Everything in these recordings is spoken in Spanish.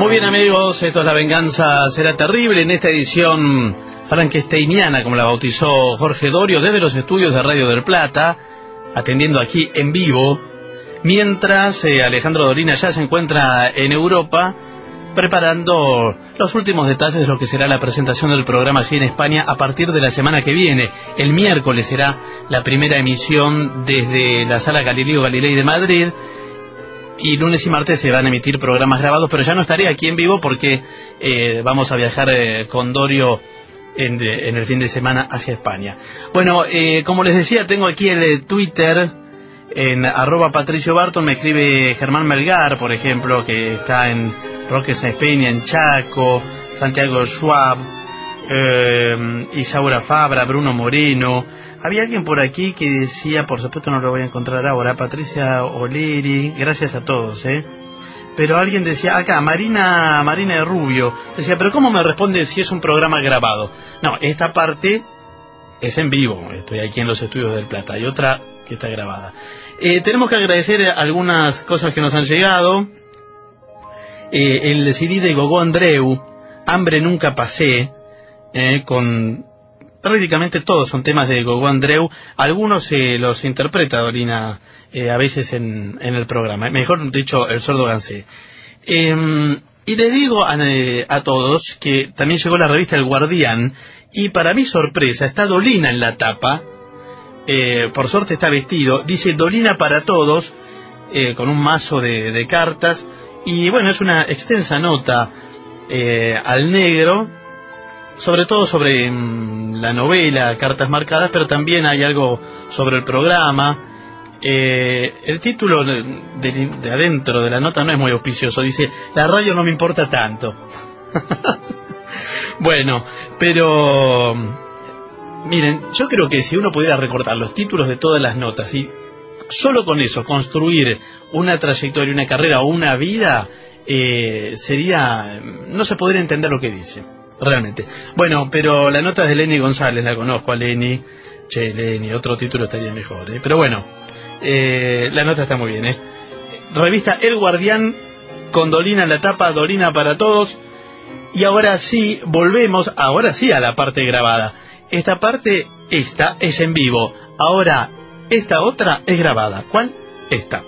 Muy bien, amigos, esto es La Venganza Será Terrible, en esta edición frankensteiniana, como la bautizó Jorge Dorio, desde los estudios de Radio del Plata, atendiendo aquí en vivo, mientras Alejandro Dolina ya se encuentra en Europa, preparando los últimos detalles de lo que será la presentación del programa allí en España a partir de la semana que viene. El miércoles será la primera emisión desde la Sala Galileo Galilei de Madrid, y lunes y martes se van a emitir programas grabados, pero ya no estaré aquí en vivo porque vamos a viajar con Dorio en el fin de semana hacia España. Bueno, como les decía, tengo aquí el Twitter en @PatricioBarton. Me escribe Germán Melgar, por ejemplo, que está en Roque Sáenz Peña, en Chaco, Santiago Schwab, Isaura Fabra, Bruno Moreno. Había alguien por aquí que decía, por supuesto no lo voy a encontrar ahora, Patricia Oleri, gracias a todos, pero alguien decía, acá, Marina de Rubio, decía, pero ¿cómo me responde si es un programa grabado? No, esta parte es en vivo, estoy aquí en los estudios del Plata, hay otra que está grabada. Tenemos que agradecer algunas cosas que nos han llegado. El CD de Gogó Andreu, Hambre Nunca Pasé, con prácticamente todos son temas de Gogó Andreu. Algunos los interpreta Dolina a veces en el programa, mejor dicho, el Sordo Gansé. Y les digo a todos que también llegó la revista El Guardián, y para mi sorpresa está Dolina en la tapa. Por suerte está vestido, dice Dolina para todos, con un mazo de cartas, y bueno, es una extensa nota al negro, sobre todo sobre la novela Cartas Marcadas, pero también hay algo sobre el programa. El título de adentro de la nota no es muy auspicioso, dice, la radio no me importa tanto. Bueno, pero miren, yo creo que si uno pudiera recortar los títulos de todas las notas y solo con eso construir una trayectoria, una carrera o una vida, no se podría entender lo que dice, realmente. Bueno, pero la nota es de Lenny González, la conozco a Lenny. Che, Lenny, otro título estaría mejor, pero bueno, la nota está muy bien, Revista El Guardián, con Dolina en la tapa, Dolina para todos. Y ahora sí, volvemos, ahora sí a la parte grabada. Esta parte, esta es en vivo. Ahora, esta otra es grabada. ¿Cuál? Esta.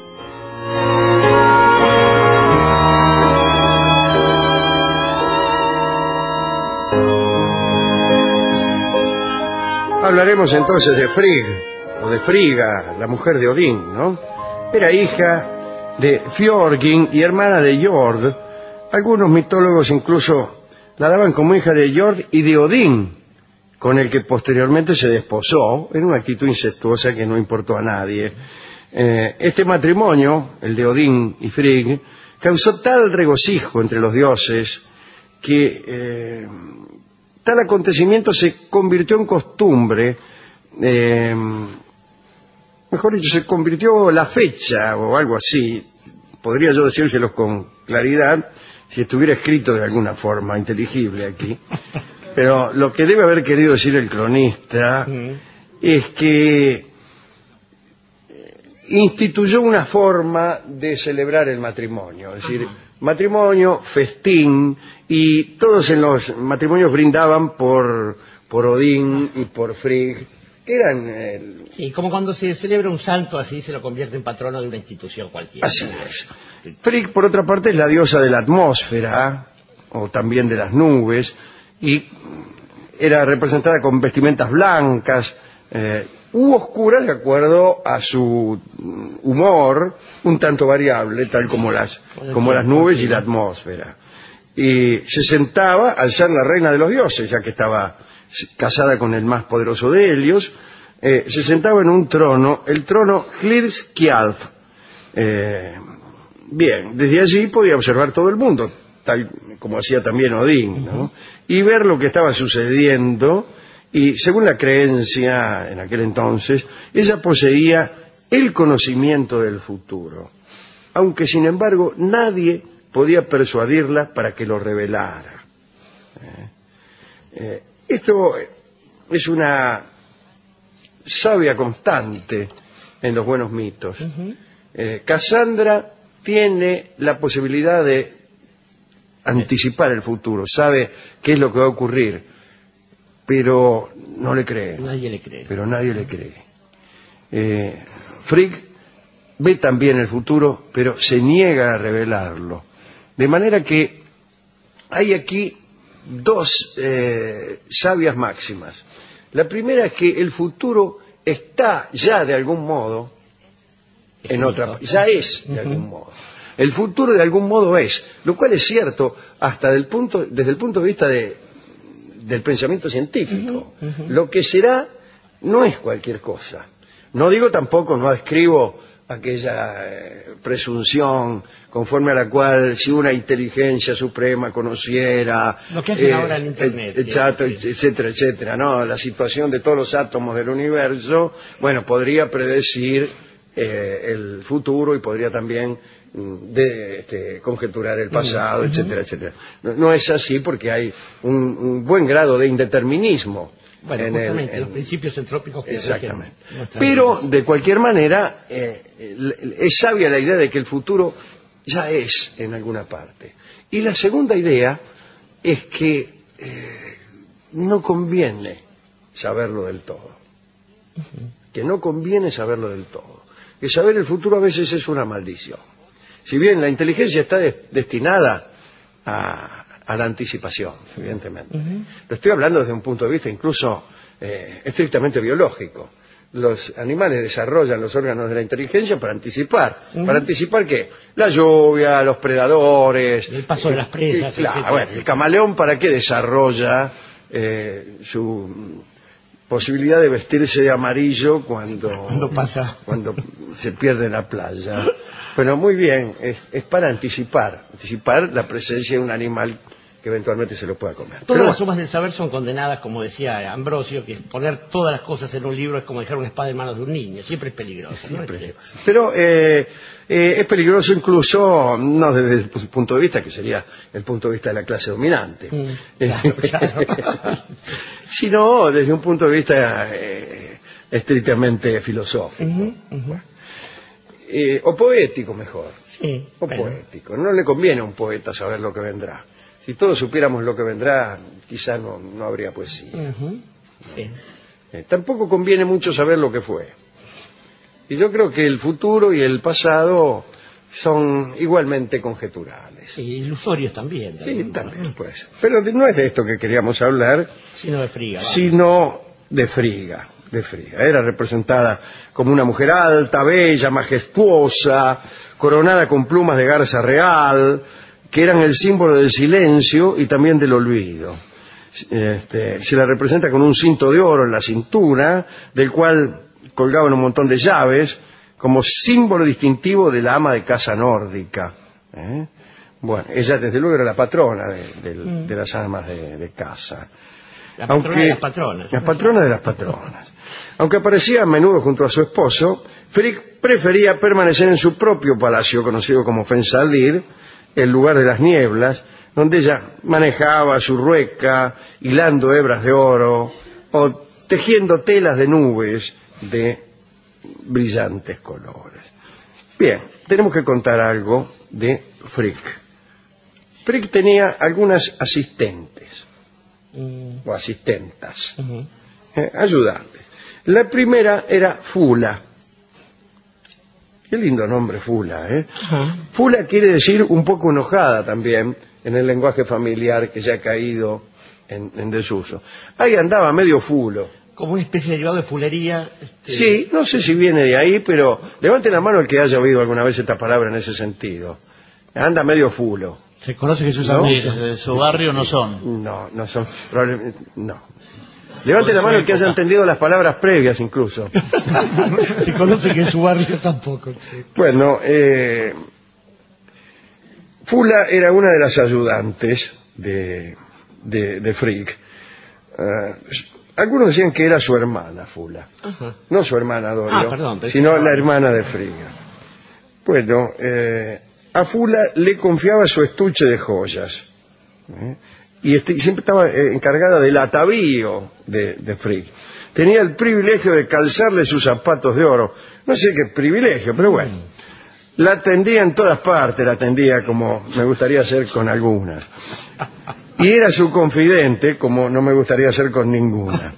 Hablaremos entonces de Frigg, o de Frigga, la mujer de Odín, ¿no? Era hija de Fjörgyn y hermana de Jord. Algunos mitólogos incluso la daban como hija de Jord y de Odín, con el que posteriormente se desposó en una actitud incestuosa que no importó a nadie. Este matrimonio, el de Odín y Frigg, causó tal regocijo entre los dioses que tal acontecimiento se convirtió en costumbre, mejor dicho, se convirtió la fecha o algo así, podría yo decírselos con claridad si estuviera escrito de alguna forma inteligible aquí, pero lo que debe haber querido decir el cronista es que instituyó una forma de celebrar el matrimonio, es decir, matrimonio, festín, y todos en los matrimonios brindaban por Odín y por Frigg, que eran... Sí, como cuando se celebra un santo, así se lo convierte en patrono de una institución cualquiera. Así es. Frigg, por otra parte, es la diosa de la atmósfera, o también de las nubes, y era representada con vestimentas blancas u oscuras de acuerdo a su humor, un tanto variable, tal como las nubes y la atmósfera. Y se sentaba al ser la reina de los dioses, ya que estaba casada con el más poderoso de ellos, se sentaba en un trono, el trono Hlyrskjalf. Bien, desde allí podía observar todo el mundo, tal como hacía también Odín, ¿no? Y ver lo que estaba sucediendo, y según la creencia en aquel entonces, ella poseía el conocimiento del futuro, aunque sin embargo nadie podía persuadirla para que lo revelara. Esto es una sabia constante en los buenos mitos. Cassandra tiene la posibilidad de anticipar el futuro, sabe qué es lo que va a ocurrir, pero no le cree. Nadie le cree. Pero nadie le cree. Frigg ve también el futuro, pero se niega a revelarlo. De manera que hay aquí dos sabias máximas. La primera es que el futuro está ya de algún modo en otra, ya es de algún modo. El futuro de algún modo es, lo cual es cierto hasta desde el punto de vista del pensamiento científico. Lo que será no es cualquier cosa. No digo tampoco, no describo aquella presunción conforme a la cual si una inteligencia suprema conociera lo que hacen ahora en Internet, etcétera, etcétera, ¿no? La situación de todos los átomos del universo, bueno, podría predecir el futuro y podría también conjeturar el pasado, etcétera, etcétera. No es así porque hay un buen grado de indeterminismo. Bueno, justamente, los principios entrópicos que exactamente. Pero, de cualquier manera, es sabia la idea de que el futuro ya es en alguna parte. Y la segunda idea es que no conviene saberlo del todo. Que no conviene saberlo del todo. Que saber el futuro a veces es una maldición. Si bien la inteligencia está destinada a la anticipación, evidentemente. Lo estoy hablando desde un punto de vista incluso estrictamente biológico. Los animales desarrollan los órganos de la inteligencia para anticipar. ¿Para anticipar qué? La lluvia, los predadores. El paso de las presas, claro, bueno, el camaleón, ¿para qué desarrolla su posibilidad de vestirse de amarillo cuando se pierde en la playa? Bueno, muy bien, es para anticipar la presencia de un animal que eventualmente se lo pueda comer. Todas las sumas del saber son condenadas, como decía Ambrosio, que poner todas las cosas en un libro es como dejar una espada en manos de un niño, siempre es peligroso. Siempre. Pero es peligroso incluso, no desde el punto de vista, que sería el punto de vista de la clase dominante, Claro. sino desde un punto de vista estrictamente filosófico. Bueno. O poético mejor. Sí, o poético. No le conviene a un poeta saber lo que vendrá. Si todos supiéramos lo que vendrá, quizá no habría poesía. Sí. Tampoco conviene mucho saber lo que fue. Y yo creo que el futuro y el pasado son igualmente conjeturales. Sí, ilusorios también. Sí, también puede ser. Pero no es de esto que queríamos hablar, sino de Frigga. Sino de Frigga. Era representada como una mujer alta, bella, majestuosa, coronada con plumas de garza real, que eran el símbolo del silencio y también del olvido. Se la representa con un cinto de oro en la cintura, del cual colgaban un montón de llaves, como símbolo distintivo de la ama de casa nórdica. Bueno, ella desde luego era la patrona de las amas de casa. La patrona de las patronas. La patrona de las patronas. Aunque aparecía a menudo junto a su esposo, Frigg prefería permanecer en su propio palacio, conocido como Fensalir, el lugar de las nieblas, donde ella manejaba su rueca, hilando hebras de oro o tejiendo telas de nubes de brillantes colores. Bien, tenemos que contar algo de Frigg. Frigg tenía algunas asistentes o asistentas, ayudantes. La primera era Fula. Qué lindo nombre, Fula, ¿eh? Fula quiere decir un poco enojada también en el lenguaje familiar que ya ha caído en desuso. Ahí andaba medio fulo. Como una especie de derivado de fulería. Sí, no sé si viene de ahí, pero levante la mano el que haya oído alguna vez esta palabra en ese sentido. Anda medio fulo. Se conoce que sus amigos de su barrio no son. No son, probablemente, no. Levante la mano el que haya entendido las palabras previas incluso. Se conoce que en su barrio tampoco. Bueno, Fula era una de las ayudantes de Frigg. Algunos decían que era su hermana, Fula. No su hermana, Dorio, sino la hermana de Frigg. Bueno, a Fula le confiaba su estuche de joyas. Y siempre estaba encargada del atavío de Frigg. Tenía el privilegio de calzarle sus zapatos de oro. No sé qué privilegio, pero bueno. La atendía en todas partes, la atendía como me gustaría hacer con algunas. Y era su confidente, como no me gustaría hacer con ninguna.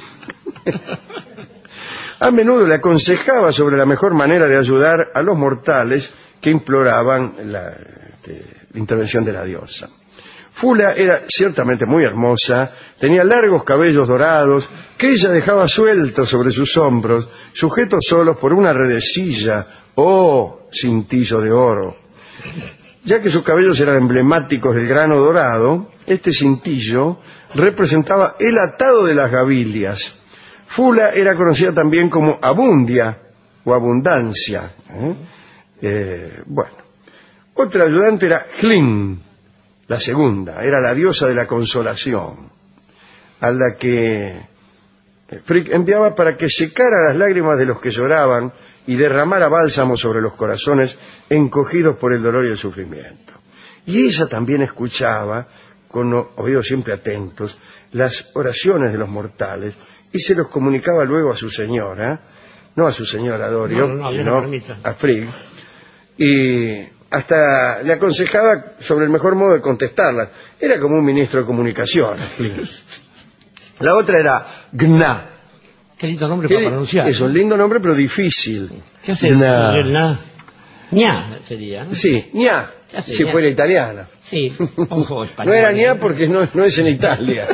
A menudo le aconsejaba sobre la mejor manera de ayudar a los mortales que imploraban la intervención de la diosa. Fula era ciertamente muy hermosa, tenía largos cabellos dorados que ella dejaba sueltos sobre sus hombros, sujetos solos por una redecilla o cintillo de oro. Ya que sus cabellos eran emblemáticos del grano dorado, este cintillo representaba el atado de las gavilias. Fula era conocida también como Abundia o Abundancia. Bueno, otra ayudante era Hlin, la segunda, era la diosa de la consolación, a la que Frigg enviaba para que secara las lágrimas de los que lloraban y derramara bálsamo sobre los corazones encogidos por el dolor y el sufrimiento. Y ella también escuchaba, con oídos siempre atentos, las oraciones de los mortales y se los comunicaba luego a su señora, no a su señora Dorio, sino a Frigg, y hasta le aconsejaba sobre el mejor modo de contestarlas. Era como un ministro de comunicaciones. La otra era Gna. Qué lindo nombre para pronunciar. Es un lindo nombre, pero difícil. ¿Qué haces? Gna. Ña sería, ¿no? Sí, Ña, si fuera italiana. Sí, ojo, español. No era Ña porque no es en Italia.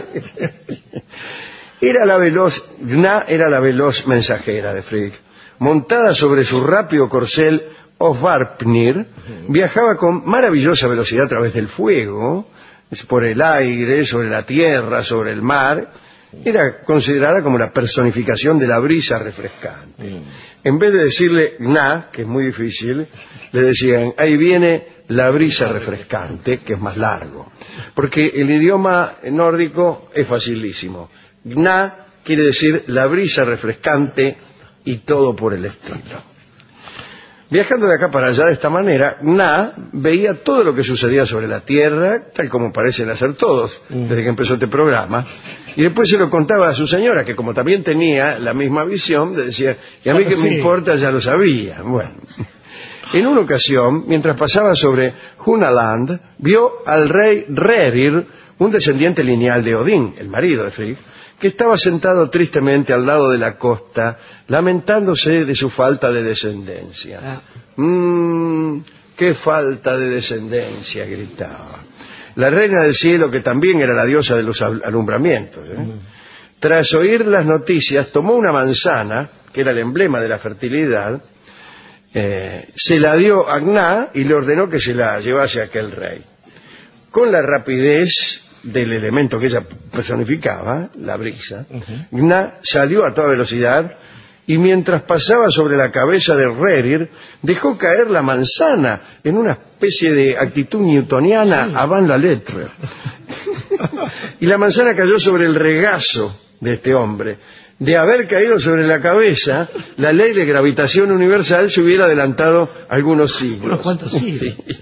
Gna era la veloz mensajera de Frigg. Montada sobre su rápido corcel Ofvarpnir, viajaba con maravillosa velocidad a través del fuego, por el aire, sobre la tierra, sobre el mar. Era considerada como la personificación de la brisa refrescante. En vez de decirle Gna, que es muy difícil, le decían, ahí viene la brisa refrescante, que es más largo. Porque el idioma nórdico es facilísimo. Gna quiere decir la brisa refrescante y todo por el estilo. Viajando de acá para allá de esta manera, Gna veía todo lo que sucedía sobre la Tierra, tal como parecen hacer todos desde que empezó este programa, y después se lo contaba a su señora, que como también tenía la misma visión, le decía, y a mí que me importa, ya lo sabía. Bueno, en una ocasión, mientras pasaba sobre Hunaland, vio al rey Rerir, un descendiente lineal de Odín, el marido de Frigg, que estaba sentado tristemente al lado de la costa, lamentándose de su falta de descendencia. ¡Qué falta de descendencia!, gritaba. La reina del cielo, que también era la diosa de los alumbramientos, tras oír las noticias, tomó una manzana, que era el emblema de la fertilidad, se la dio a Gna y le ordenó que se la llevase a aquel rey. Con la rapidez del elemento que ella personificaba, la brisa, Gna salió a toda velocidad y mientras pasaba sobre la cabeza de Rerir, dejó caer la manzana en una especie de actitud newtoniana avant la lettre. Y la manzana cayó sobre el regazo de este hombre. De haber caído sobre la cabeza, la ley de gravitación universal se hubiera adelantado algunos siglos. Unos cuantos siglos. Sí.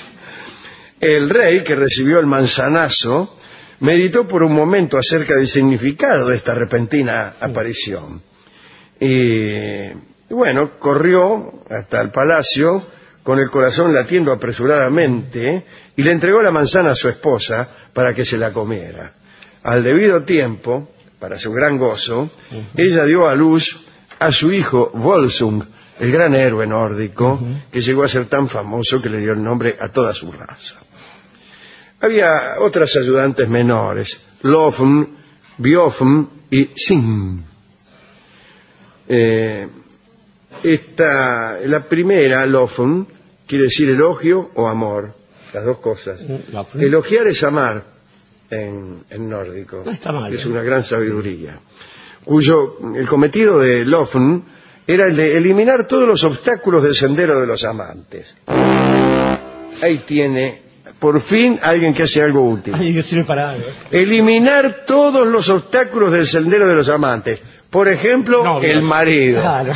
El rey, que recibió el manzanazo, meditó por un momento acerca del significado de esta repentina aparición. Y bueno, corrió hasta el palacio con el corazón latiendo apresuradamente y le entregó la manzana a su esposa para que se la comiera. Al debido tiempo, para su gran gozo, ella dio a luz a su hijo Volsung, el gran héroe nórdico, que llegó a ser tan famoso que le dio el nombre a toda su raza. Había otras ayudantes menores, Lofn, Biofn y Sin. La primera, Lofn, quiere decir elogio o amor, las dos cosas. Elogiar es amar en nórdico, no está mal, es una gran sabiduría, el cometido de Lofn era el de eliminar todos los obstáculos del sendero de los amantes. Ahí tiene, por fin, alguien que hace algo útil. Alguien que sirve para algo. Eliminar todos los obstáculos del sendero de los amantes. Por ejemplo, el marido. Claro.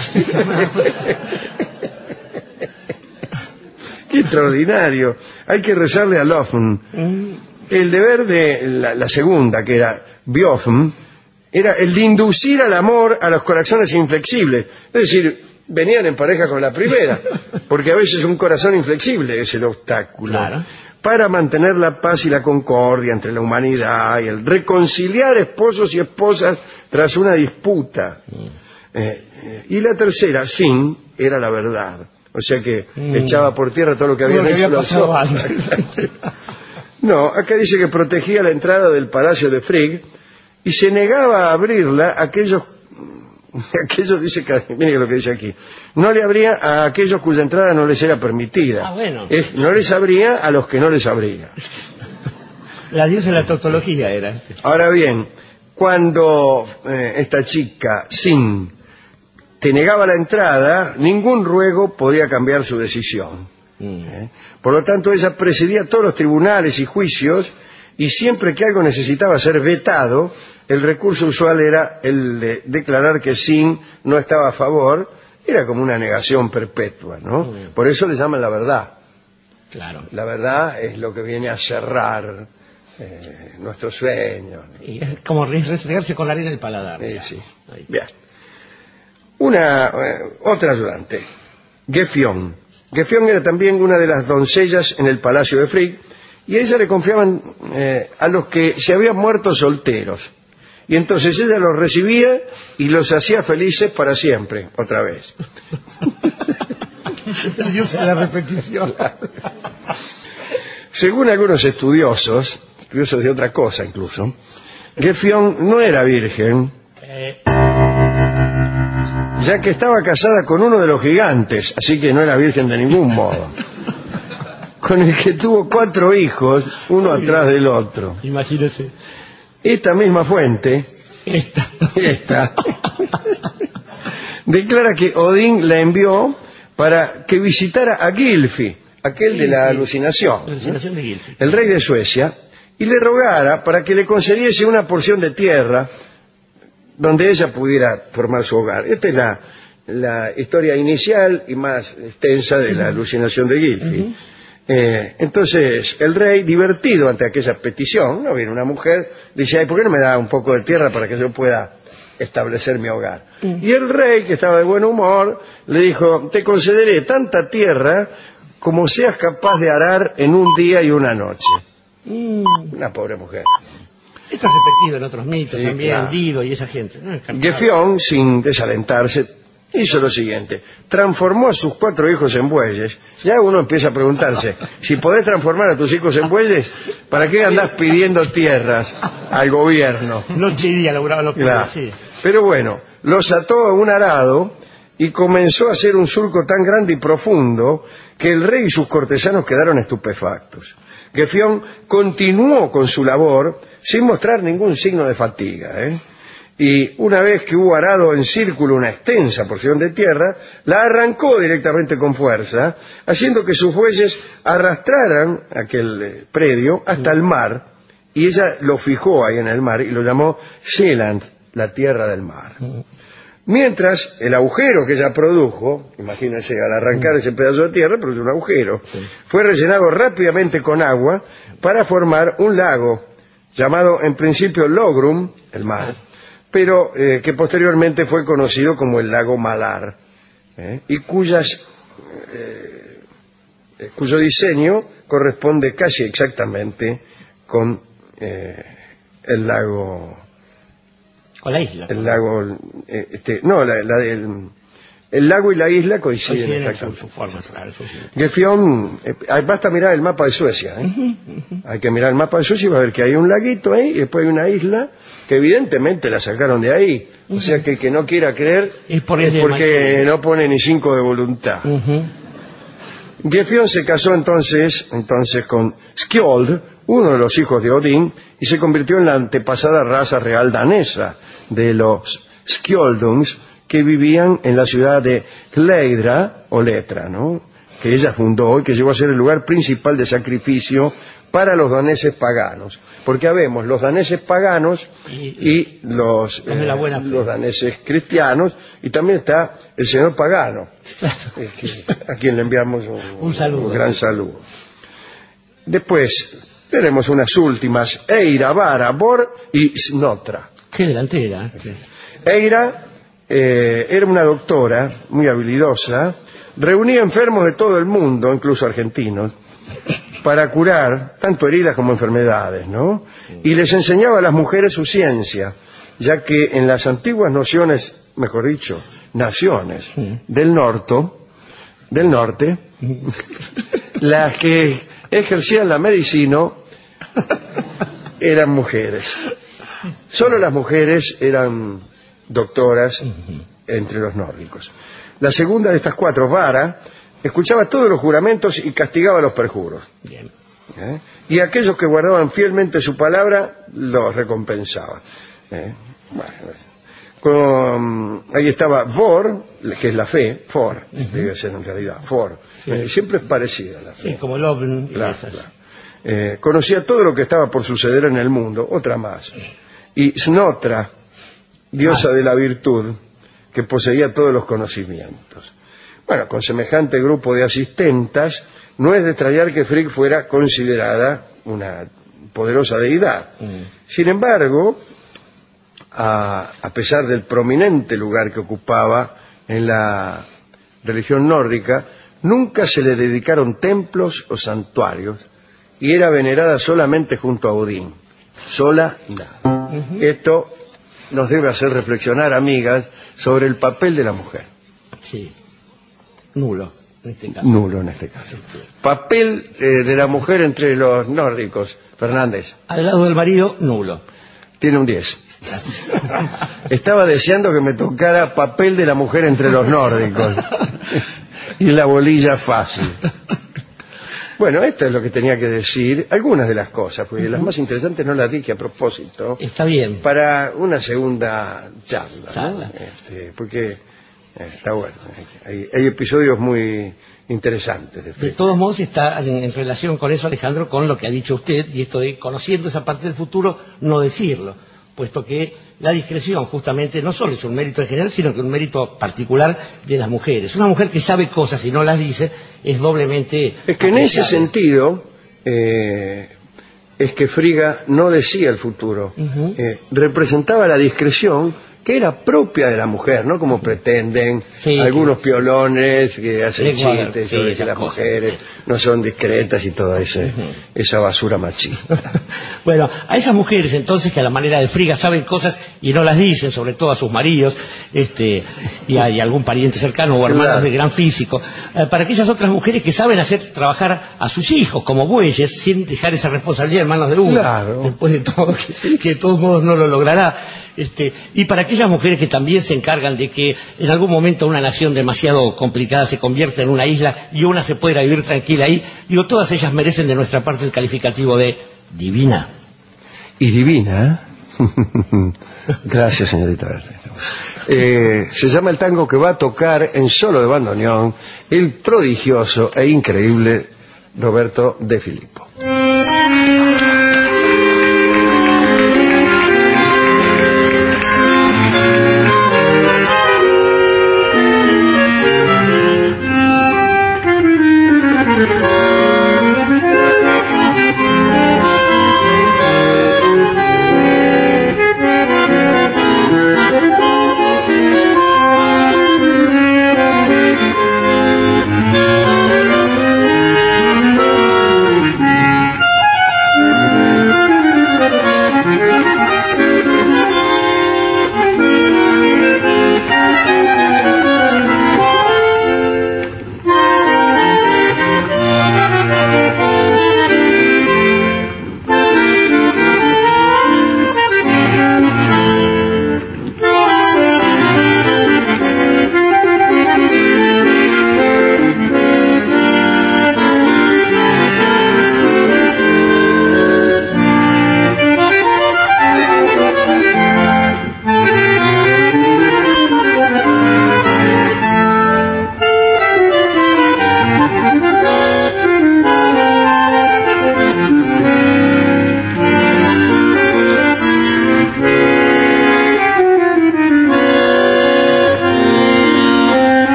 Qué extraordinario. Hay que rezarle a Lofn. El deber de la segunda, que era Biofn, era el de inducir al amor a los corazones inflexibles. Es decir, venían en pareja con la primera, porque a veces un corazón inflexible es el obstáculo. Claro. Para mantener la paz y la concordia entre la humanidad y el reconciliar esposos y esposas tras una disputa. Y la tercera, sin, era la verdad. O sea que echaba por tierra todo lo que habían hecho los otros. No, acá dice que protegía la entrada del palacio de Frigg y se negaba a abrirla a aquellos dice que, mire lo que dice aquí, no le abría a aquellos cuya entrada no les era permitida. Bueno. No les abría a los que no les abría. La diosa de la tautología era. Ahora bien, cuando esta chica, Sin, te negaba la entrada, ningún ruego podía cambiar su decisión. Por lo tanto, ella presidía todos los tribunales y juicios, y siempre que algo necesitaba ser vetado, el recurso usual era el de declarar que Sin no estaba a favor. Era como una negación perpetua, ¿no? Por eso le llaman la verdad. Claro. La verdad es lo que viene a cerrar nuestros sueños. Y es como restregarse con la arena el paladar. Sí. Ahí. Bien. Otra ayudante, Gefion. Gefion era también una de las doncellas en el palacio de Frigg, y a ella le confiaban a los que se habían muerto solteros. Y entonces ella los recibía y los hacía felices para siempre, otra vez. La diosa de la repetición. Según algunos estudiosos de otra cosa incluso, Gefion no era virgen, ya que estaba casada con uno de los gigantes, así que no era virgen de ningún modo, con el que tuvo 4 hijos, uno atrás del otro. Imagínese. Esta misma fuente, esta declara que Odín la envió para que visitara a Gylfi, aquel de la alucinación, La alucinación de Gylfi. el rey de Suecia, y le rogara para que le concediese una porción de tierra donde ella pudiera formar su hogar. Esta es la historia inicial y más extensa de la alucinación de Gylfi. Entonces el rey, divertido ante aquella petición, ¿no? Viene una mujer, dice: ay, ¿por qué no me da un poco de tierra para que yo pueda establecer mi hogar? Y el rey, que estaba de buen humor, le dijo: te concederé tanta tierra como seas capaz de arar en un día y una noche. Una pobre mujer. Esto es repetido en otros mitos, Sí, también, claro. Dido y esa gente. Gefion, sin desalentarse, hizo lo siguiente: transformó a sus 4 hijos en bueyes. Ya uno empieza a preguntarse, si podés transformar a tus hijos en bueyes, ¿para qué andás pidiendo tierras al gobierno? Noche y día lograban los Claro. sí. Pero bueno, los ató a un arado y comenzó a hacer un surco tan grande y profundo que el rey y sus cortesanos quedaron estupefactos. Gefion continuó con su labor sin mostrar ningún signo de fatiga, y una vez que hubo arado en círculo una extensa porción de tierra, la arrancó directamente con fuerza, haciendo que sus bueyes arrastraran aquel predio hasta el mar, y ella lo fijó ahí en el mar y lo llamó Sealand, la tierra del mar. Mientras el agujero que ella produjo, imagínense, al arrancar ese pedazo de tierra, produjo un agujero, fue rellenado rápidamente con agua para formar un lago, llamado en principio Logrum, el mar, pero que posteriormente fue conocido como el lago Malar, y cuyo diseño corresponde casi exactamente con el lago... Con la isla. El lago, el lago y la isla coinciden en exactamente. su forma, claro, Gefion, basta mirar el mapa de Suecia, Hay que mirar el mapa de Suecia y va a ver que hay un laguito ahí y después hay una isla que evidentemente la sacaron de ahí. O sea que el que no quiera creer es porque no pone ni 5 de voluntad. Gefion se casó entonces con Skjold, uno de los hijos de Odín, y se convirtió en la antepasada raza real danesa de los Skjoldungs, que vivían en la ciudad de Hleidra, o Letra, ¿no? Que ella fundó y que llegó a ser el lugar principal de sacrificio para los daneses paganos. Porque habemos los daneses paganos y los daneses cristianos, y también está el señor pagano, a quien le enviamos un saludo, un gran saludo. Después tenemos unas últimas: Eira, Vara, Bor y Snotra. Qué delantera. Eira era una doctora muy habilidosa, reunía enfermos de todo el mundo, incluso argentinos, para curar tanto heridas como enfermedades, ¿no? Y les enseñaba a las mujeres su ciencia, ya que en las antiguas naciones del norte, las que ejercían la medicina eran mujeres. Solo las mujeres eran doctoras entre los nórdicos. La segunda de estas cuatro, Vara, escuchaba todos los juramentos y castigaba los perjuros. Bien. Y aquellos que guardaban fielmente su palabra los recompensaba. Ahí estaba Vor, que es la fe, For, debe ser en realidad, For. Sí. Siempre es parecida a la fe. Sí, como Loven y Claro, esas. claro. Conocía todo lo que estaba por suceder en el mundo, otra más. Y Snotra, diosa de la virtud, que poseía todos los conocimientos. Bueno, con semejante grupo de asistentas, no es de extrañar que Frigg fuera considerada una poderosa deidad. Sin embargo, a pesar del prominente lugar que ocupaba en la religión nórdica, nunca se le dedicaron templos o santuarios y era venerada solamente junto a Odín. Sola, nada. Esto nos debe hacer reflexionar, amigas, sobre el papel de la mujer. Sí. Nulo, en este caso. Nulo en este caso. Papel de la mujer entre los nórdicos, Fernández. Al lado del marido, nulo. Tiene un 10. Estaba deseando que me tocara papel de la mujer entre los nórdicos. Y la bolilla fácil. Bueno, esto es lo que tenía que decir. Algunas de las cosas, porque las más interesantes no las dije a propósito. Está bien. Para una segunda charla. Charla. Porque está bueno. Hay episodios muy interesantes. De todos modos está en relación con eso, Alejandro, con lo que ha dicho usted, y esto de conociendo esa parte del futuro, no decirlo, puesto que la discreción justamente no solo es un mérito en general, sino que un mérito particular de las mujeres. Una mujer que sabe cosas y no las dice es doblemente Es que en ese sentido es que Frigga no decía el futuro. Representaba la discreción que era propia de la mujer, no como pretenden algunos piolones que hacen chistes sobre que las mujeres no son discretas y toda esa basura machista. Bueno, a esas mujeres entonces que a la manera de Frigga saben cosas y no las dicen, sobre todo a sus maridos y a algún pariente cercano o hermanos de gran físico, para aquellas otras mujeres que saben hacer trabajar a sus hijos como bueyes sin dejar esa responsabilidad en manos de uno, después de todo, que de todos modos no lo logrará. Y para aquellas mujeres que también se encargan de que en algún momento una nación demasiado complicada se convierta en una isla y una se pueda vivir tranquila ahí, digo, todas ellas merecen de nuestra parte el calificativo de divina. Y divina, gracias, señorita. Se llama el tango que va a tocar en solo de bandoneón el prodigioso e increíble Roberto De Filippo.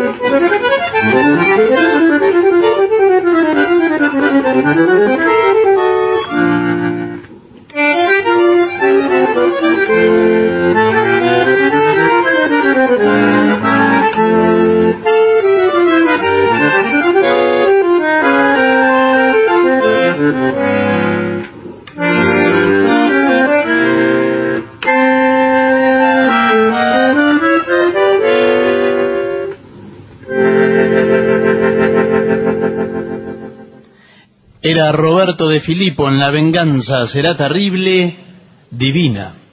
Era Roberto de Filippo en La venganza será terrible, divina.